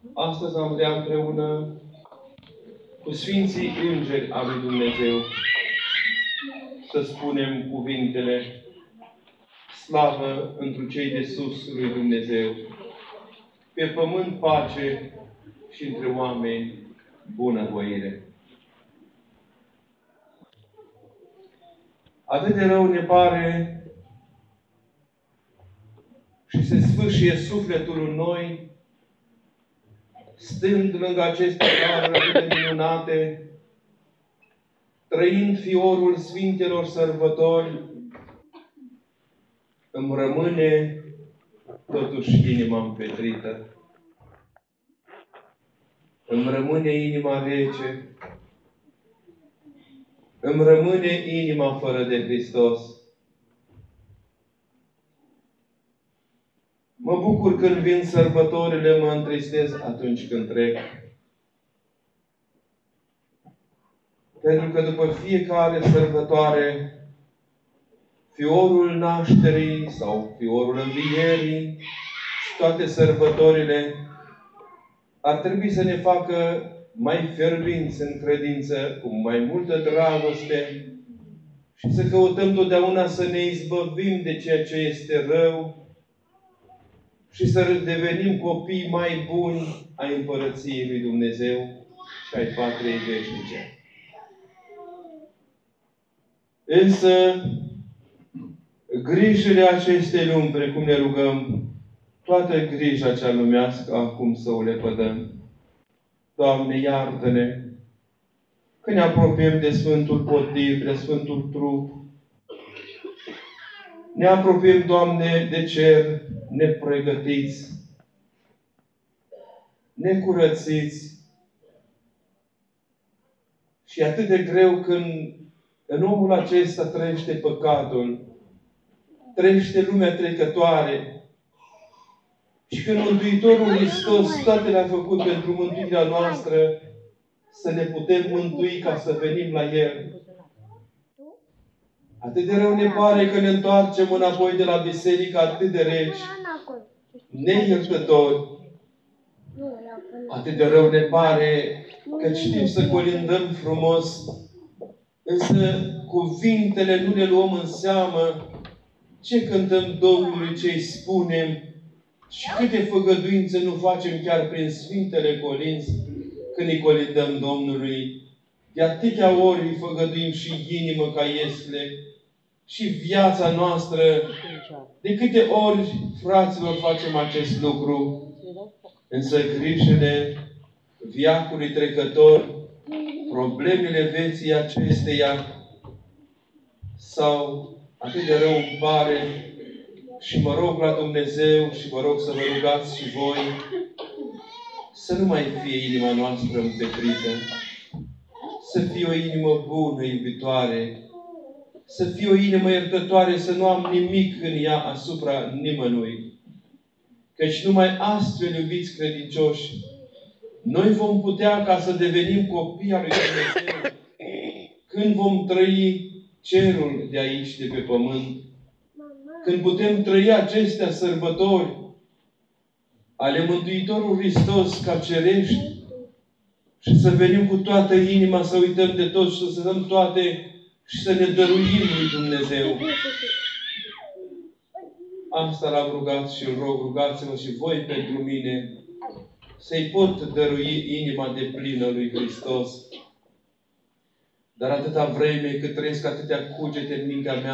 Astăzi am vrea împreună cu Sfinții Îngeri al lui Dumnezeu să spunem cuvintele: slavă întru cei de sus lui Dumnezeu, pe pământ pace și între oameni bunăvoire. Atât de rău ne pare și se sfâșie sufletul în noi, stând lângă aceste daruri atât de minunate, trăind fiorul Sfintelor Sărbători, îmi rămâne totuși inima împetrită. Îmi rămâne inima rece. Îmi rămâne inima fără de Hristos. Mă bucur când vin sărbătorile, mă întristez atunci când trec. Pentru că după fiecare sărbătoare, fiorul nașterii sau fiorul învierii și toate sărbătorile ar trebui să ne facă mai fierbinți în credință, cu mai multă dragoste și să căutăm totdeauna să ne izbăvim de ceea ce este rău și să devenim copii mai buni ai Împărăției lui Dumnezeu și ai Patriei Veșnice. Însă, grijile acestei lumi, precum ne rugăm, toată grija cea lumească acum să o lepădăm. Doamne, iartă-ne că ne apropiem de Sfântul Potir, de Sfântul Trup. Ne apropiem, Doamne, de cer, nepregătiți, necurățiți. Și e atât de greu când în omul acesta trăiește păcatul, trăiește lumea trecătoare. Și când Mântuitorul Hristos toate le-a făcut pentru mântuirea noastră, să ne putem mântui ca să venim la El. Atât de rău ne pare că ne întoarcem înapoi de la biserică atât de reci, neiertători. Atât de rău ne pare că știm să colindăm frumos, însă cuvintele nu le luăm în seamă, ce cântăm Domnului, ce îi spunem și câte făgăduințe nu facem chiar prin Sfintele Colinzi când îi colindăm Domnului. De atâtea ori îi făgăduim și inimă ca Iesle și viața noastră. De câte ori, fraților, facem acest lucru? Însă grijile viacului trecător, problemele vieții acesteia, sau atât de rău îmi pare, și mă rog la Dumnezeu și vă rog să vă rugați și voi, să nu mai fie inima noastră împetrită, să fie o inimă bună, iubitoare, să fie o inimă iertătoare, să nu am nimic în ea asupra nimănui. Căci numai astfel, iubiți credincioși, noi vom putea ca să devenim copii al lui Dumnezeu când vom trăi cerul de aici, de pe pământ. Când putem trăi acestea sărbători ale Mântuitorului Hristos ca cerești și să venim cu toată inima, să uităm de tot și să dăm toate și să ne dăruim lui Dumnezeu. Asta l-am rugat și îl rog, rugați-vă și voi pentru mine, să-i pot dărui inima de plină lui Hristos. Dar atâta vreme cât trăiesc atâtea cugete în mintea mea,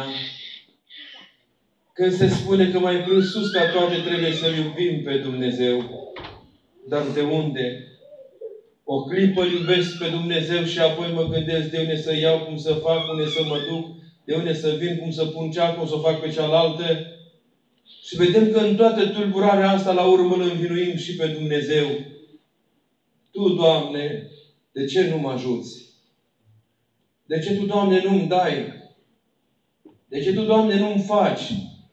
când se spune că mai presus ca toate trebuie să-L iubim pe Dumnezeu. Dar de unde? O clipă iubesc pe Dumnezeu și apoi mă gândesc de unde să iau, cum să fac, unde să mă duc, de unde să vin, cum să pun cea, cum să o fac pe cealaltă. Și vedem că în toată tulburarea asta, la urmă, îl învinuim și pe Dumnezeu. Tu, Doamne, de ce nu mă ajuți? De ce Tu, Doamne, nu-mi dai? De ce Tu, Doamne, nu-mi faci?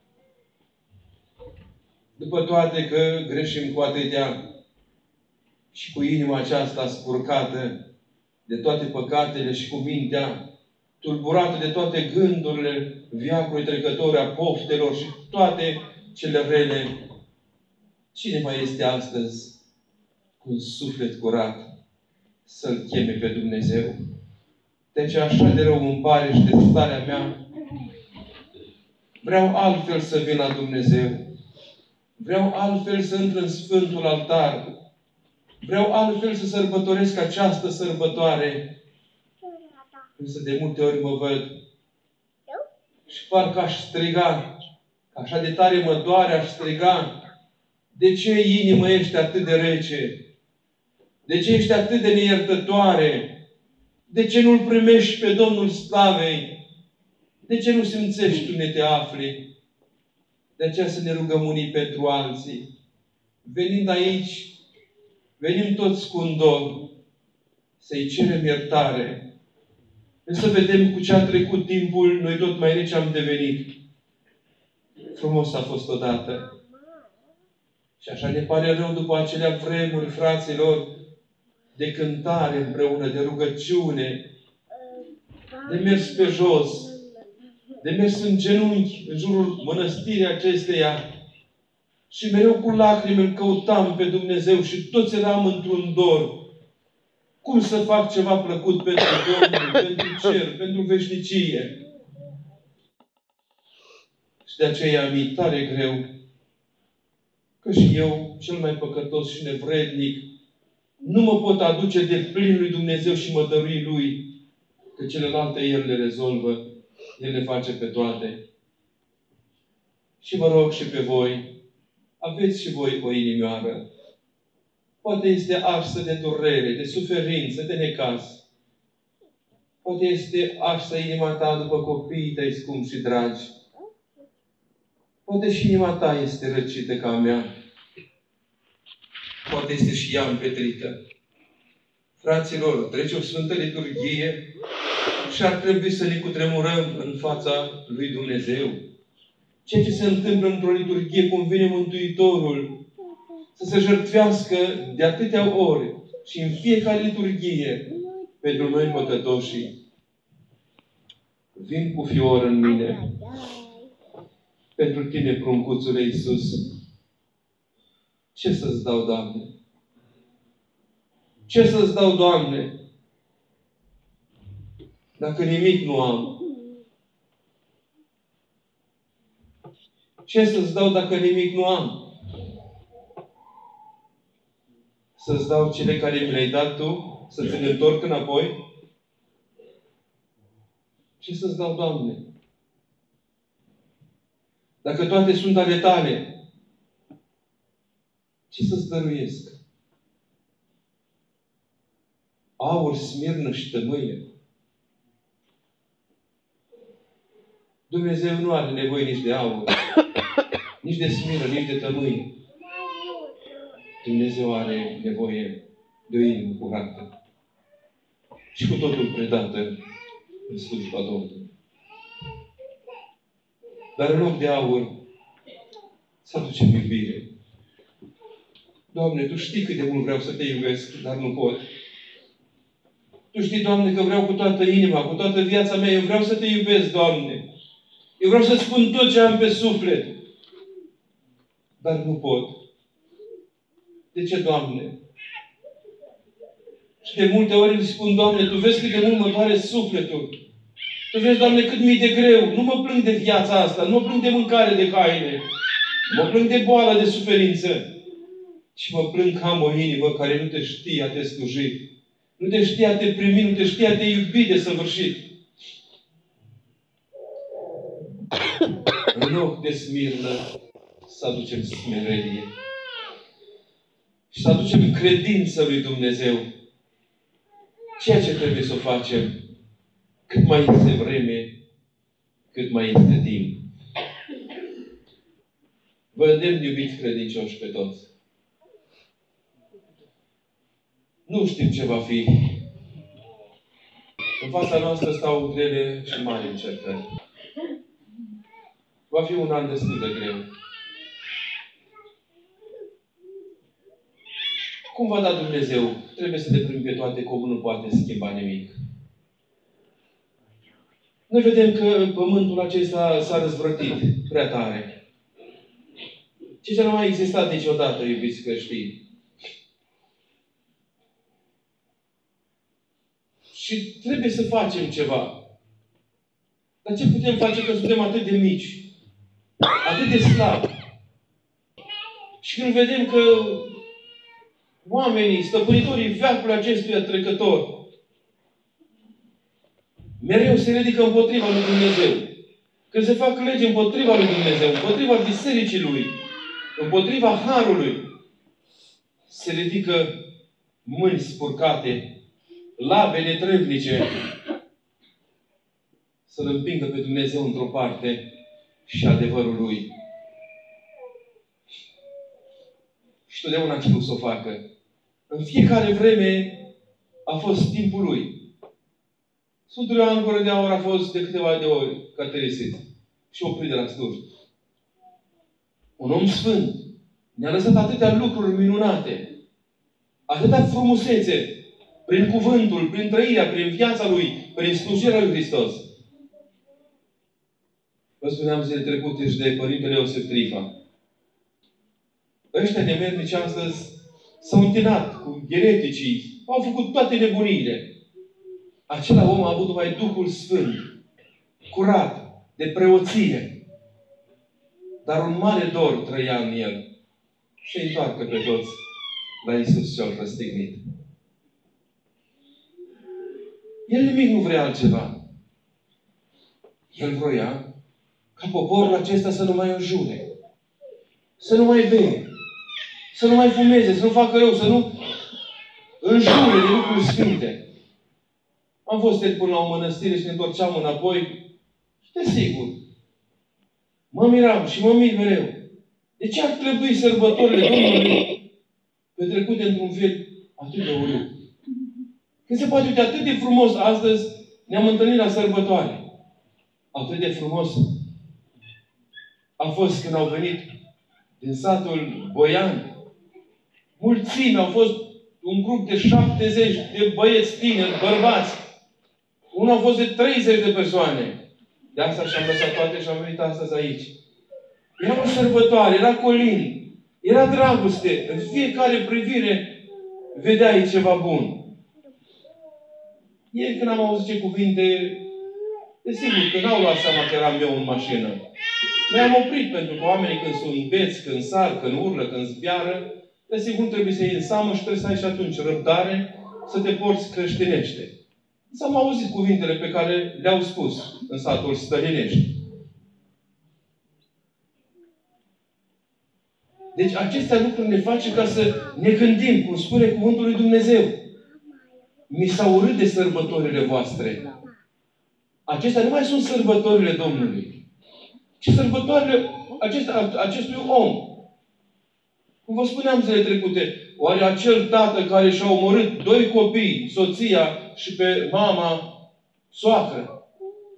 După toate că greșim cu atâtea și cu inima aceasta spurcată de toate păcatele și cu mintea tulburată de toate gândurile veacului trecător, a poftelor și toate cele rele, cine mai este astăzi cu un suflet curat, să-L cheme pe Dumnezeu. De aceea așa de rău îmi pare și de starea mea. Vreau altfel să vin la Dumnezeu. Vreau altfel să intru în Sfântul Altar. Vreau altfel să sărbătoresc această sărbătoare. Însă de multe ori mă văd și parcă aș striga, așa de tare mă doare, aș striga: de ce inimă ești atât de rece? De ce ești atât de neiertătoare? De ce nu-L primești pe Domnul Slavei? De ce nu simțești unde te afli? De aceea să ne rugăm unii pentru alții. Venind aici, venim toți cu un dor, să-i cerem iertare. Să vedem cu ce a trecut timpul, noi tot mai reci am devenit. Frumos a fost odată. Și așa ne pare rău după acelea vremuri, fraților, de cântare împreună, de rugăciune, de mers pe jos, de mers în genunchi în jurul mănăstirii acesteia. Și mereu cu lacrimi îl căutam pe Dumnezeu și toți eram într-un dor. Cum să fac ceva plăcut pentru Domnul, pentru cer, pentru veșnicie? Și de aceea mi-e tare greu că și eu, cel mai păcătos și nevrednic, nu mă pot aduce de plin lui Dumnezeu și mă dărui Lui, că celelalte El le rezolvă, El le face pe toate. Și vă rog și pe voi, aveți și voi o inimioară. Poate este arsă de durere, de suferință, de necaz. Poate este arsă inima ta după copiii tăi scumpi și dragi. Poate și inima ta este răcită ca a mea. Poate este și ea împetrită. Fraților, trece o Sfântă Liturghie și ar trebui să ne cutremurăm în fața lui Dumnezeu. Ceea ce se întâmplă într-o liturghie, cum vine Mântuitorul să se jertfească de atâtea ori și în fiecare liturghie pentru noi păcătoșii. Vin cu fior în mine pentru tine, pruncuțule Iisus. Ce să-ți dau, Doamne? Ce să-ți dau, Doamne? Dacă nimic nu am. Ce să-ți dau dacă nimic nu am? Să-ți dau cele care mi le-ai dat Tu? Să ți le întorc înapoi? Ce să-ți dau, Doamne? Dacă toate sunt ale Tale, ce să-ți dăruiesc? Aur, smirnă și tămâie. Dumnezeu nu are nevoie nici de aur, nici de smirnă, nici de tămâie. Dumnezeu are nevoie de o inimă curată și cu totul predată în slujba Domnului. Dar în loc de aur, să aducem iubire. Doamne, Tu știi cât de mult vreau să Te iubesc, dar nu pot. Tu știi, Doamne, că vreau cu toată inima, cu toată viața mea, eu vreau să Te iubesc, Doamne. Eu vreau să spun tot ce am pe suflet. Dar nu pot. De ce, Doamne? Și de multe ori îți spun: Doamne, Tu vezi cât de mult mă doare sufletul. Tu vezi, Doamne, cât mi-e de greu. Nu mă plâng de viața asta, nu mă plâng de mâncare, de haine. Nu mă plâng de boală, de suferință. Și mă plâng că am o inimă care nu Te știe a Te sluji. Nu Te știe a Te primi, nu Te știe a Te iubi de săvârșit. În loc de smirnă, să aducem smerenie. Și să aducem credință lui Dumnezeu. Ceea ce trebuie să o facem cât mai este vreme, cât mai este timp. Vă îndemn, iubiți credincioși, pe toți. Nu știm ce va fi. În fața noastră stau grele și mari încercări. Va fi un an destul de greu. Cum va da Dumnezeu? Trebuie să le primim pe toate, că omul nu poate schimba nimic. Noi vedem că pământul acesta s-a răzvrătit prea tare. Ce nu a mai existat niciodată, iubiți creștini. Și trebuie să facem ceva. Dar ce putem face că suntem atât de mici? Atât de slabi? Și când vedem că oamenii, stăpânitorii veacului acestuia trecător, mereu se ridică împotriva lui Dumnezeu. Când se fac legi împotriva lui Dumnezeu, împotriva bisericii lui, împotriva harului, se ridică mâini spurcate, labe netrebnice, să-L împingă pe Dumnezeu într-o parte și adevărul Lui. Și totdeauna a știut să o facă. În fiecare vreme a fost timpul Lui. Sfântul Ioan Gură de Aur a fost de câteva de ori catechisit și oprit de la slujbă. Un om sfânt ne-a lăsat atâtea lucruri minunate, atâtea frumusețe, prin cuvântul, prin trăirea, prin viața Lui, prin slujirea Lui Hristos. Vă spuneam zile trecute și de Părintele Iosif Trifa. Ăștia nemernici astăzi s-au întinat cu ereticii, au făcut toate nebuniile. Acela om a avut numai Duhul Sfânt, curat, de preoție. Dar un mare dor trăia în el. Și întoarcă pe toți la Iisus cel răstignit. El nimic nu vrea altceva. El vroia ca poporul acesta să nu mai înjure, să nu mai bea, să nu mai fumeze, să nu facă rău, să nu înjure de lucruri sfinte. Am fost până la o mănăstire și ne întorceam înapoi și desigur, mă miram și mă mir mereu. De ce ar trebui sărbătorile Domnului petrecute într-un fel atât de urât? Când se poate uite atât de frumos astăzi, ne-am întâlnit la sărbătoare. Atât de frumos a fost când au venit din satul Boian. Mulțimi, au fost un grup de 70 de băieți tineri, bărbați. Unul a fost de 30 de persoane. De asta și-am lăsat toate și am venit astăzi aici. Era o sărbătoare, era colin, era dragoste. În fiecare privire vedeai ceva bun. Ieri când am auzit ce cuvinte, desigur că n-au luat seama că eram eu în mașină. Noi am oprit pentru că oamenii când sunt beți, când sar, când urlă, când zbiară, desigur trebuie să iei în seamă și trebuie să ai și atunci răbdare să te porți creștinește. Însă am auzit cuvintele pe care le-au spus în satul Stălinești. Deci acestea lucruri ne face ca să ne gândim, cum spune Cuvântul lui Dumnezeu. Mi s-a urât de sărbătorile voastre. Acestea nu mai sunt sărbătorile Domnului, ci sărbătorile acestui om. Cum vă spuneam zile trecute, oare acel tată care și-a omorât 2 copii, soția și pe mama, soacră,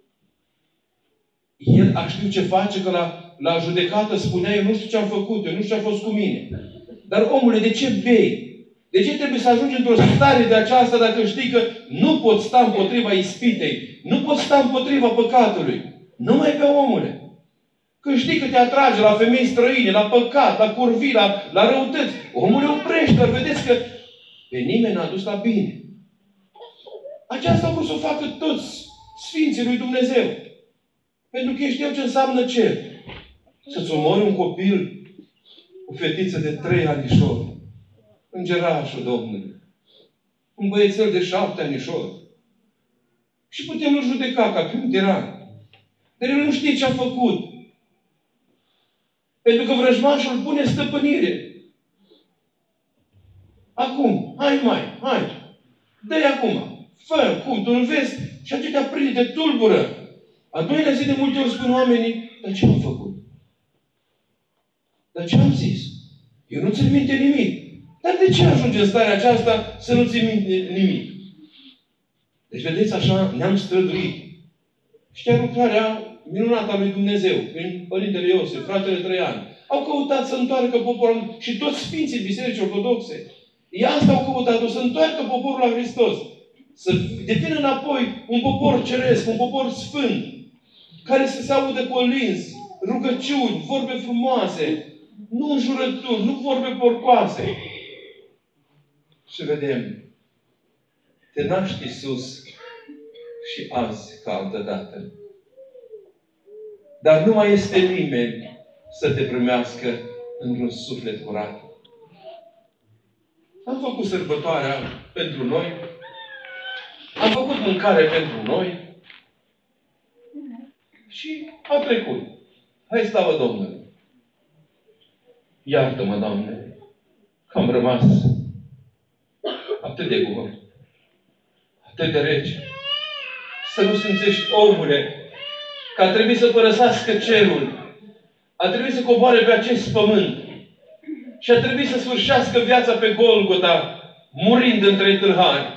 el a știut ce face, că la judecată spunea, eu nu știu ce am făcut, eu nu știu ce a fost cu mine. Dar omule, de ce bei? De ce trebuie să ajungi într-o stare de aceasta dacă știi că nu poți sta împotriva ispitei, nu poți sta împotriva păcatului? Nu mai bea, omule. Când știi că te atrage la femei străine, la păcat, la curvii, la răutăți, omule, oprește-l, vedeți că pe nimeni n-a dus la bine. Aceasta au vrut să o facă toți Sfinții lui Dumnezeu. Pentru că ei știau ce înseamnă cer. Să-ți omori un copil, o fetiță de 3 anișori, îngerașul Domnului, un băiețel de 7 anișori. Și putem îl judeca ca pe un tiran. Dar el nu știe ce a făcut. Pentru că vrăjmașul îl pune stăpânire. Acum, hai. Dă-i acum. Fă, cum, tu îl vezi și aceea prinde, te tulbură. A doilea zi de multe ori spun oamenii, dar ce am făcut? Dar ce am zis? Eu nu țin minte nimic. Dar de ce ajunge în starea aceasta să nu țin minte nimic? Deci, vedeți, așa ne-am străduit. Știa lucrarea minunată a lui Dumnezeu, prin Părintele Iosif, fratele Traian. Au căutat să întoarcă poporul și toți Sfinții Bisericii Ortodoxe. Ei asta au căutat, să întoarcă poporul la Hristos. Să devină înapoi un popor ceresc, un popor sfânt, care să se audă colinzi, rugăciuni, vorbe frumoase, nu înjurături, nu vorbe porcoase. Și vedem, te naști Iisus și azi ca altădată. Dar nu mai este nimeni să te primească într-un suflet curat. Am făcut sărbătoarea pentru noi, am făcut mâncare pentru noi și a trecut. Hai, slavă Domnului! Iartă-mă, Doamne, că am rămas atât de gol, atât de rece. Să nu simțești, omule, că a trebuit să părăsească cerul, a trebuit să coboare pe acest pământ și a trebuit să sfârșească viața pe Golgota, murind între tâlhari.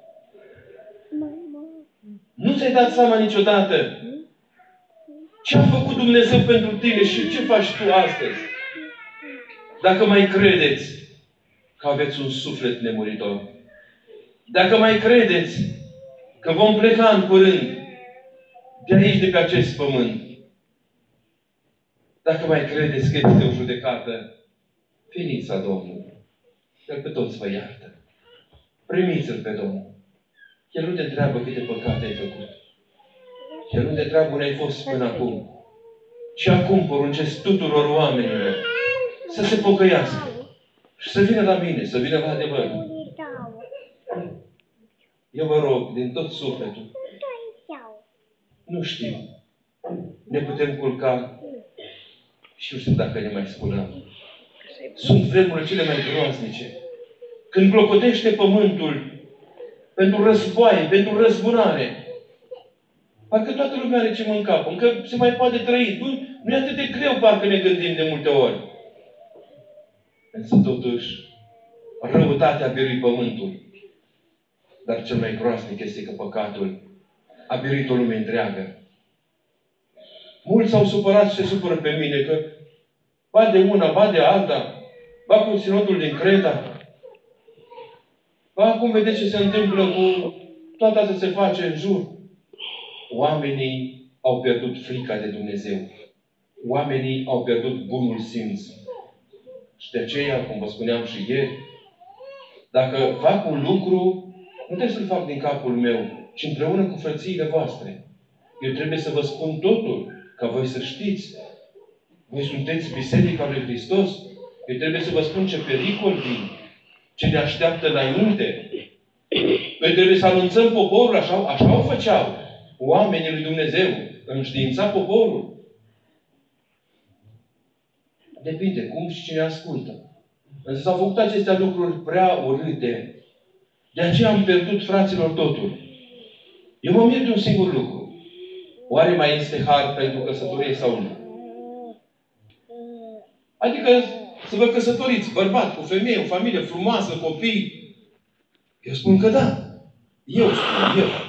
Nu ți-ai dat seama niciodată ce a făcut Dumnezeu pentru tine și ce faci tu astăzi? Dacă mai credeți că aveți un suflet nemuritor, dacă mai credeți că vom pleca în curând de aici, de pe acest pământ, dacă mai credeți că este o judecată, veniți la Domnul. El pe toți vă iartă. Primiți-L pe Domnul. El nu te întreabă câte păcate ai făcut. El nu te întreabă unde ai fost până acum. Și acum poruncesc tuturor oamenilor să se pocăiască și să vină la mine, să vină la adevăr. Eu vă rog, din tot sufletul, nu știu, ne putem culca și nu știu dacă ne mai spunem. Sunt vremurile cele mai groaznice. Când clopotește pământul pentru războaie, pentru răzbunare, parcă toată lumea are ce mânca, încă se mai poate trăi. Nu e atât de greu, parcă ne gândim de multe ori. Însă totuși, răutatea a biruit pământul. Dar cel mai groaznic este că păcatul a biruit o lume întreagă. Mulți s-au supărat și se supără pe mine că ba de una, ba de alta, ba cu sinodul din Creta, ba acum vedeți ce se întâmplă cu toată asta se face în jur. Oamenii au pierdut frica de Dumnezeu. Oamenii au pierdut bunul simț. Și de aceea, cum vă spuneam și ieri, dacă fac un lucru, nu trebuie să-l fac din capul meu, ci împreună cu frățiile voastre. Eu trebuie să vă spun totul, ca voi să știți. Voi sunteți Biserica lui Hristos. Eu trebuie să vă spun ce pericol vin, ce ne așteaptă înainte. Noi trebuie să anunțăm poporul, așa o făceau oamenii lui Dumnezeu. Înștiința poporul. Depinde cum și cine ascultă. Însă s-au făcut acestea lucruri prea urâte. De aceea am pierdut, fraților, totul. Eu mă mir de un singur lucru. Oare mai este har pentru căsătorie sau nu? Adică să vă căsătoriți, bărbat, cu femeie, o familie frumoasă, copii. Eu spun că da. Eu spun, eu.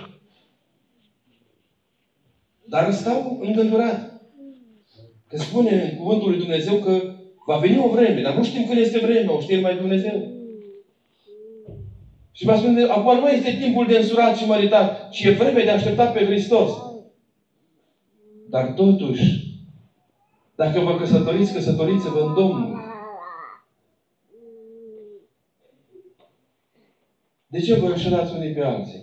Dar stau îngândurat. Că spune în cuvântul lui Dumnezeu că va veni o vreme, dar nu știm când este vremea, o știe numai Dumnezeu. Și vă spune, acum nu este timpul de însurat și măritat, ci e vreme de așteptat pe Hristos. Dar totuși, dacă vă căsătoriți, căsătoriți-vă în Domnul. De ce vă înșelați unii pe alții?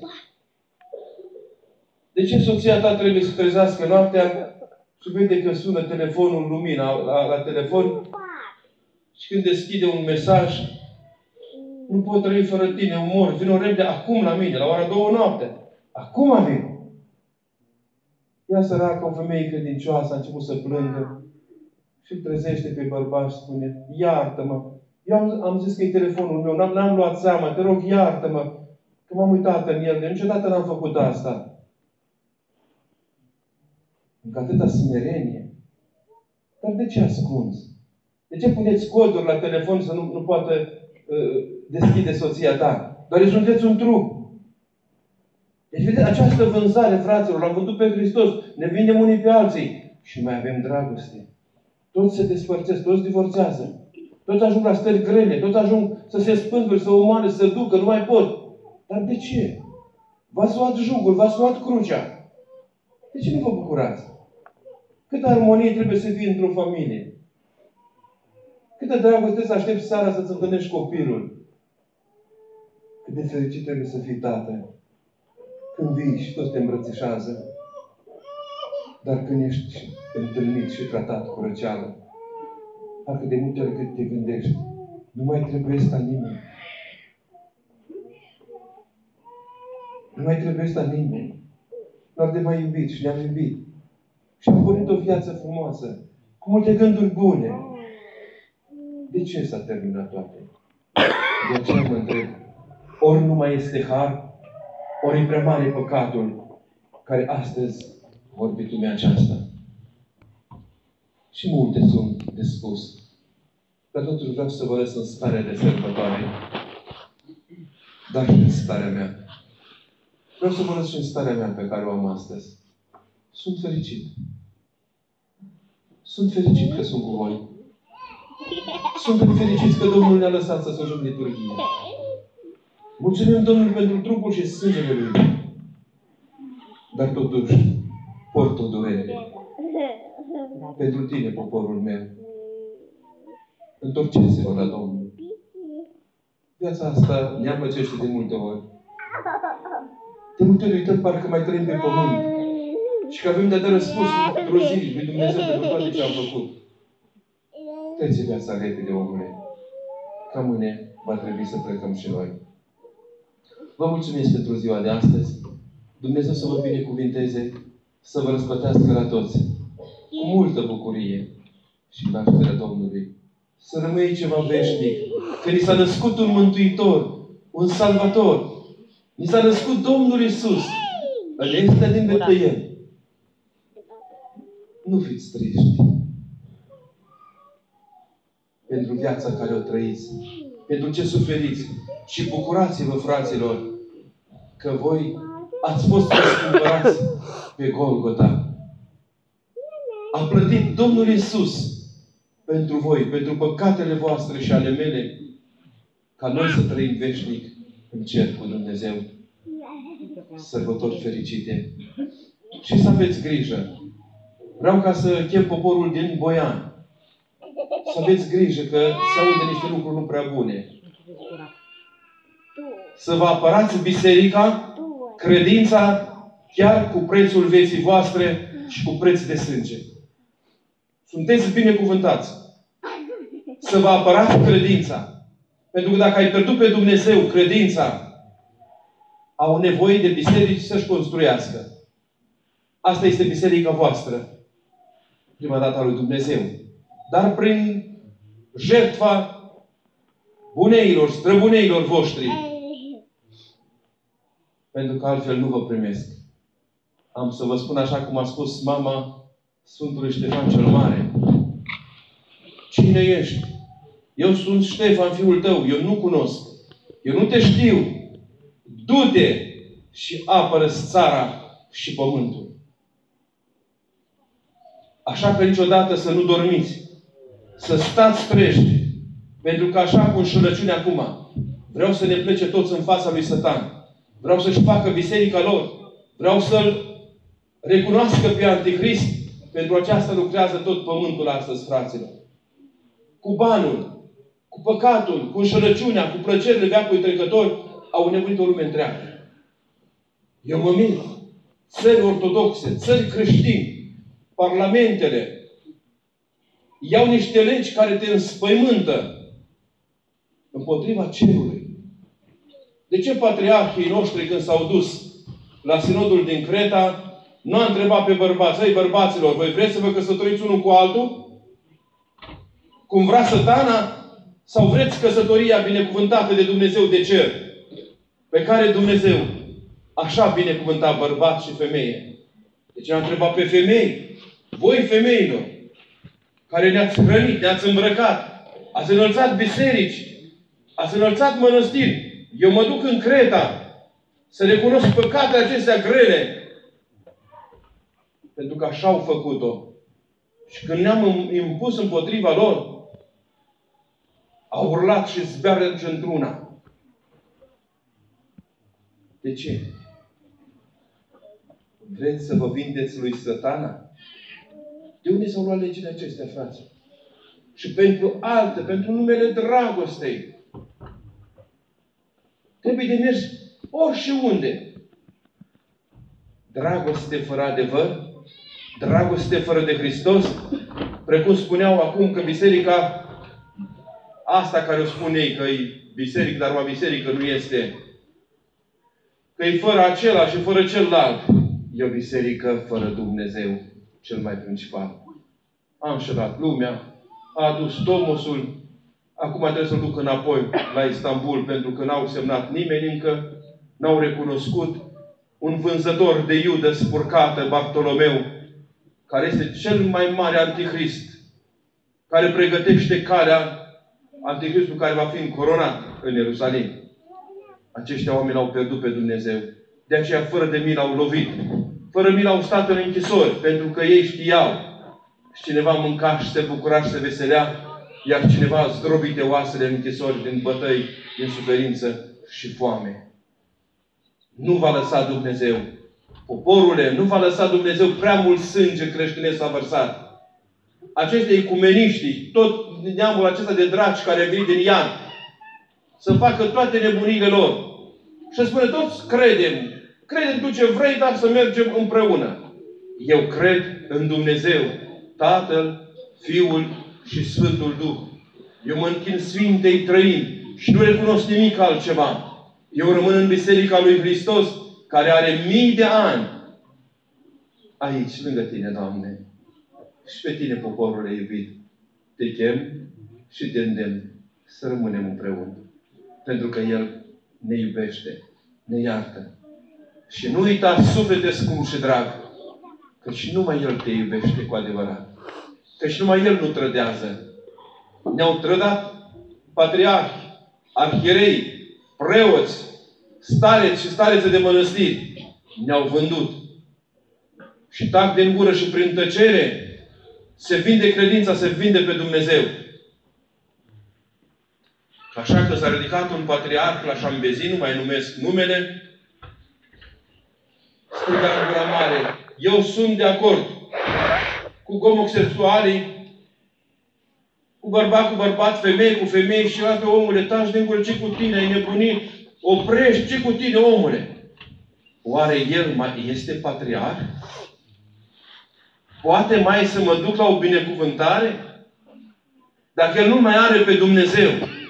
De ce soția ta trebuie să trezească noaptea și vede că sună telefonul, lumina la telefon și când deschide un mesaj, nu pot trăi fără tine, umor, vino repede acum la mine, la ora 2 noaptea. Acum vin. Ea săracă, o femeie credincioasă, a început să plângă și îl trezește pe bărbat și spune, iartă-mă. Eu am zis că e telefonul meu, n-am luat seama, te rog, iartă-mă, că m-am uitat în el, de niciodată n-am făcut asta. Încă atâta smerenie. Dar de ce ascunzi? De ce puneți coduri la telefon să nu poată deschide soția ta? Doar sunteți un trup. Deci, vedeți, această vânzare, fraților, l-am vândut pe Hristos. Ne vindem unii pe alții. Și mai avem dragoste. Toți se despărțesc, toți divorțează. Toți ajung la stări grele, toți ajung să se spânzure, să omoare, să ducă, nu mai pot. Dar de ce? V-ați luat jugul, v-ați luat crucea. De ce nu vă bucurați? Câtă armonie trebuie să fie într-o familie? Câtă dragoste să aștepți seara să-ți întâlnești copilul? Cât de fericit trebuie să fii tată când vii și toți te îmbrățișează, dar când ești întâlnit și tratat cu răceală, parcă de multe ori cât te gândești, nu mai trebuie sta nimeni. Nu mai trebuie sta nimeni. Doar de mai iubit și ne-am iubit. Și am pornit o viață frumoasă, cu multe gânduri bune. De ce s-a terminat toate? De aceea mă întreb, ori nu mai este har, ori e prea mare păcatul care astăzi vorbit lumea aceasta. Și multe sunt de spus. Dar totuși vreau să vă lăs în starea de sărbătoare. Dar și în starea mea. Vreau să vă lăs și în starea mea pe care o am astăzi. Sunt fericit. Sunt fericit că sunt cu voi. Suntem fericiți că Domnul ne-a lăsat să slujim liturghie. Mulțumim Domnului pentru trupul și sângele Lui. Dar totuși, port o durere. Pentru tine, poporul meu. Întorceți-vă la Domnul. Viața asta ne amăcește de multe ori. De multe ori uităm parcă mai trăim pe pământ. Și că avem de răspuns într-o zi lui Dumnezeu pentru toate ce am făcut. Trece viața repede, omule. Ca mâine va trebui să plecăm și noi. Vă mulțumesc pentru ziua de astăzi. Dumnezeu să vă binecuvinteze, să vă răsplătească la toți. Cu multă bucurie și nașterea Domnului. Să rămâi ceva veșnic. Că ni s-a născut un Mântuitor, un Salvator. Ni s-a născut Domnul Iisus. În este din Betleem. Nu fiți triști pentru viața care o trăiți, pentru ce suferiți. Și bucurați-vă, fraților, că voi ați fost răscumpărați pe Golgota. A plătit Domnul Iisus pentru voi, pentru păcatele voastre și ale mele, ca noi să trăim veșnic în cer cu Dumnezeu. Sărbători fericite. Și să aveți grijă. Vreau ca să chem poporul din Boian. Să aveți grijă că se aude niște lucruri nu prea bune. Să vă apărați biserica, credința, chiar cu prețul vieții voastre și cu preț de sânge. Sunteți binecuvântați. Să vă apărați credința. Pentru că dacă ai pierdut pe Dumnezeu credința, au nevoie de biserici să-și construiască. Asta este biserica voastră. Prima dată a lui Dumnezeu. Dar prin jertfa buneilor, străbuneilor voștri. Pentru că altfel nu vă primesc. Am să vă spun așa cum a spus mama Sfântului Ștefan cel Mare. Cine ești? Eu sunt Ștefan, fiul tău. Eu nu cunosc. Eu nu te știu. Du-te și apără-ți țara și pământul. Așa că niciodată să nu dormiți. Să stați trești. Pentru că așa cu înșelăciune acum, vreau să ne plece toți în fața lui Satan. Vreau să-și facă biserica lor. Vreau să-l recunoască pe Antichrist. Pentru aceasta lucrează tot pământul astăzi, fraților. Cu banul, cu păcatul, cu înșelăciunea, cu plăcerile veacului trecător, au nevoit o lume întreagă. Eu mă mir. Țări ortodoxe, țări creștini, parlamentele, iau niște legi care te înspăimântă împotriva cerului. De ce patriarhii noștri, când s-au dus la sinodul din Creta, nu a întrebat pe bărbați: ei, bărbaților, voi vreți să vă căsătoriți unul cu altul? Cum vrea Satana? Sau vreți căsătoria binecuvântată de Dumnezeu de cer? Pe care Dumnezeu așa binecuvânta bărbat și femeie. Deci ne-a întrebat pe femei. Voi, femeilor, care ne-ați hrănit, ne-ați îmbrăcat, ați înălțat biserici, ați înălțat mănăstiri. Eu mă duc în Creta să recunosc păcatele acestea grele. Pentru că așa au făcut-o. Și când ne-am impus împotriva lor, au urlat și zbeară într-una. De ce? Vreți să vă vindeți lui Satana? De unde s-au luat legile acestea, frați? Și pentru alte, pentru numele dragostei, trebuie de mers oriunde. Dragoste fără adevăr? Dragoste fără de Hristos? Precum spuneau acum că biserica asta care o spun ei, că e biserică, dar o biserică nu este. Că e fără acela și fără celălalt. E o biserică fără Dumnezeu, cel mai principal. A înșelat lumea, a adus Tomosul, acum trebuie să-l duc înapoi la Istanbul, pentru că n-au semnat nimeni încă, n-au recunoscut un vânzător de iudă spurcată, Bartolomeu, care este cel mai mare antichrist, care pregătește calea antichristul care va fi încoronat în Ierusalim. Aceștia oameni l-au pierdut pe Dumnezeu. De aceea, fără de milă, au lovit. Fără milă au stat în închisori, pentru că ei știau. Și cineva mânca și se bucura și se veselea, iar cineva zdrobite oasele în închisori, din bătăi, din suferință și foame. Nu va lăsa Dumnezeu. Poporule, nu va lăsa Dumnezeu, prea mult sânge creștinesc s-a vărsat. Aceștia ecumeniștii, tot neamul acesta de draci care a venit din Ian, să facă toate nebunile lor. Și spune, toți credem tu ce vrei, dar să mergem împreună. Eu cred în Dumnezeu, Tatăl, Fiul și Sfântul Duh. Eu mă închin Sfintei Trăimi și nu recunosc nimic altceva. Eu rămân în Biserica lui Hristos, care are mii de ani. Aici, lângă tine, Doamne. Și pe tine, poporule iubit, te chem și te îndemn să rămânem împreună. Pentru că El ne iubește, ne iartă. Și nu uita, suflete scump și drag, căci numai El te iubește cu adevărat. Căci numai El nu trădează. Ne-au trădat patriarhi, arhierei, preoți, stareți și starețe de mănăstiri. Ne-au vândut. Și tac din gură și prin tăcere se vinde credința, se vinde pe Dumnezeu. Așa că s-a ridicat un patriarh la Șambezi, nu mai numesc numele, strigă în gura mare: eu sunt de acord cu homosexualii, cu bărbat, femeie cu femeie și alte, omule, taci din gură, ce cu tine, ai nebunit, oprești, ce cu tine, omule? Oare el mai este patriarh? Poate mai să mă duc la o binecuvântare? Dacă el nu mai are pe Dumnezeu.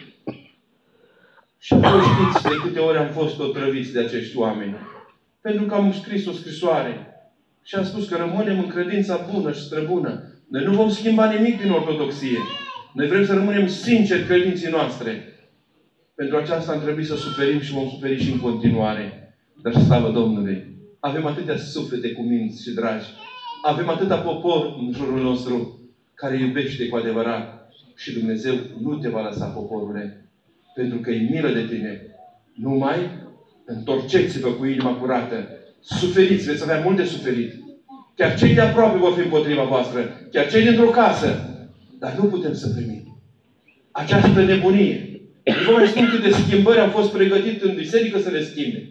Și voi știți de câte ori am fost otrăviți de acești oameni. Pentru că am scris o scrisoare. Și am spus că rămânem în credința bună și străbună. Noi nu vom schimba nimic din ortodoxie. Noi vrem să rămânem sinceri credinții noastre. Pentru aceasta am trebuit să suferim și vom suferi și în continuare. Dar slavă Domnului! Avem atâtea suflete cu minți și dragi. Avem atâta popor în jurul nostru care iubește cu adevărat. Și Dumnezeu nu te va lăsa, poporule. Pentru că e milă de tine. Numai întorceți-vă cu inima curată. Suferiți, veți avea mult de suferit. Chiar cei de aproape vor fi împotriva voastră. Chiar cei dintr-o casă. Dar nu putem să primim această nebunie. Nu vă mai spun câte schimbări au fost pregătite în biserică să le schimbe.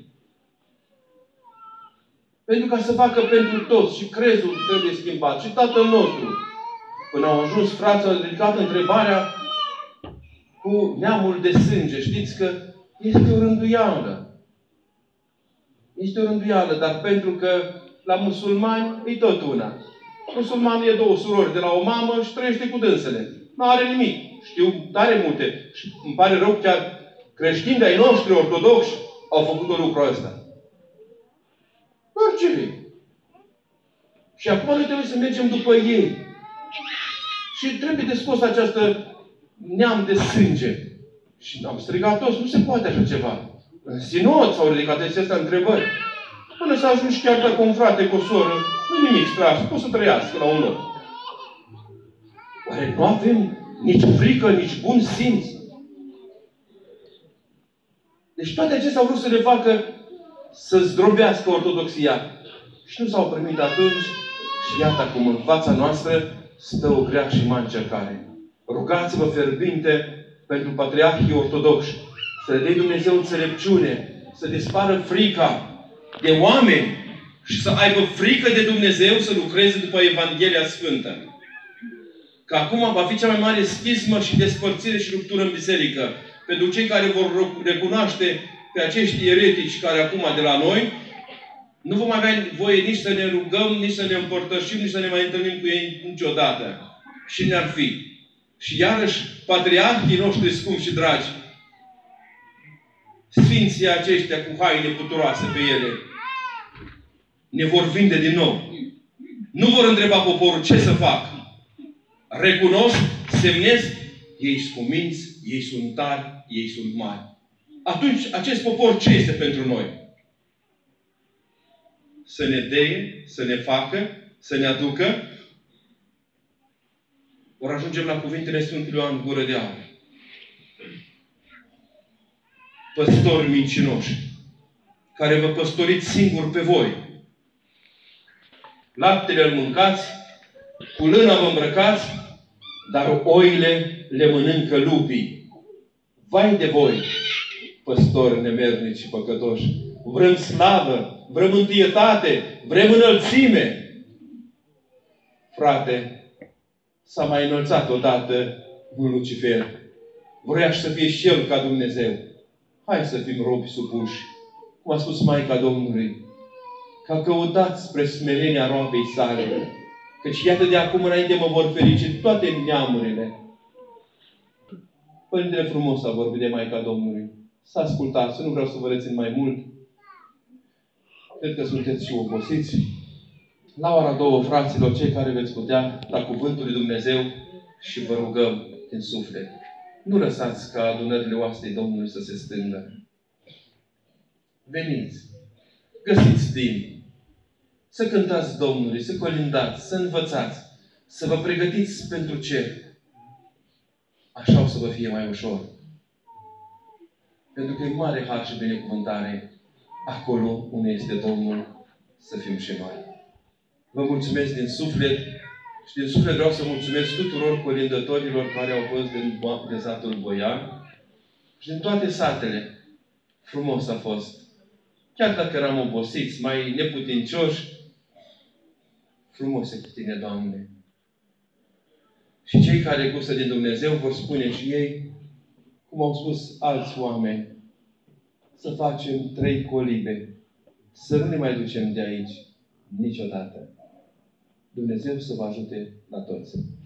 Pentru ca să facă pentru toți. Și crezul trebuie schimbat. Și Tatăl nostru. Până au ajuns frații, au ridicat întrebarea cu neamul de sânge. Știți că este o rânduială. Este o rânduială, dar pentru că la musulmani e tot una. Musulmanul e două surori de la o mamă și trăiește cu dânsele. Nu are nimic. Știu tare multe. Și îmi pare rău, chiar creștini de-ai noștri ortodoxi au făcut lucrul ăsta. Oricine. Și acum noi trebuie să mergem după ei. Și trebuie de scos această neam de sânge. Și am strigat toți, nu se poate așa ceva. În sinod s-au ridicat acestea întrebări. Până să ajungi chiar dacă un frate cu o soră, nu nimic strașnic, poți să trăiască la un loc. Oare nu avem nici frică, nici bun simț? Deci toate acestea au vrut să le facă să zdrobească ortodoxia. Și nu s-au primit atunci. Și iată acum în fața noastră stă o grea și mare încercare. Rugați-vă fierbinte pentru patriarhii ortodoxi. Să le dea Dumnezeu înțelepciune. Să dispară frica de oameni. Și să aibă frică de Dumnezeu să lucreze după Evanghelia Sfântă. Că acum va fi cea mai mare schismă și despărțire și ruptură în biserică. Pentru cei care vor recunoaște pe acești eretici care acum de la noi Nu vom avea voie nici să ne rugăm, nici să ne împărtășim, nici să ne mai întâlnim cu ei niciodată. Și ne-ar fi. Și iarăși, patriarhii noștri scumpi și dragi, sfinții aceștia cu haine puturoase pe ele, ne vor vinde din nou. Nu vor întreba poporul ce să fac. Recunosc, semnez, ei sunt cuminți, ei sunt tari, ei sunt mari. Atunci, acest popor ce este pentru noi? Să ne deie, să ne facă, să ne aducă. Ori ajungem la cuvintele Sfântului Ioan Gură de Aur. Păstori mincinoși, care vă păstoriți singuri pe voi. Laptele îl mâncați, cu lână vă îmbrăcați, dar oile le mănâncă lupii. Vai de voi, păstori nemernici și păcătoși! Vrem slavă, vrem întâietate, vrem înălțime. Frate, s-a mai înălțat odată un Lucifer. Vrea să fie și el ca Dumnezeu. Hai să fim robi supuși. Cum a spus Maica Domnului, că căutați spre smerenia roabei sale. Căci iată de acum înainte mă vor ferici toate neamurile. Părintele frumos a vorbit de Maica Domnului. Să ascultați, nu vreau să vă rețin mai mult. Cred că sunteți și obosiți. La ora 2, fraților, cei care veți putea, la cuvântul lui Dumnezeu și vă rugăm din suflet. Nu lăsați ca adunările oastei Domnului să se stângă. Veniți. Găsiți timp. Să cântați Domnului, să colindați, să învățați, să vă pregătiți pentru cer. Așa o să vă fie mai ușor. Pentru că e mare har și binecuvântare acolo unde este Domnul să fim și noi. Vă mulțumesc din suflet și din suflet vreau să mulțumesc tuturor colindătorilor care au fost din satul Boian și din toate satele. Frumos a fost. Chiar dacă eram obosiți, mai neputincioși, frumos e cu tine, Doamne. Și cei care gustă din Dumnezeu vor spune și ei, cum au spus alți oameni, să facem 3 colibe. Să nu ne mai ducem de aici niciodată. Dumnezeu să vă ajute la toți.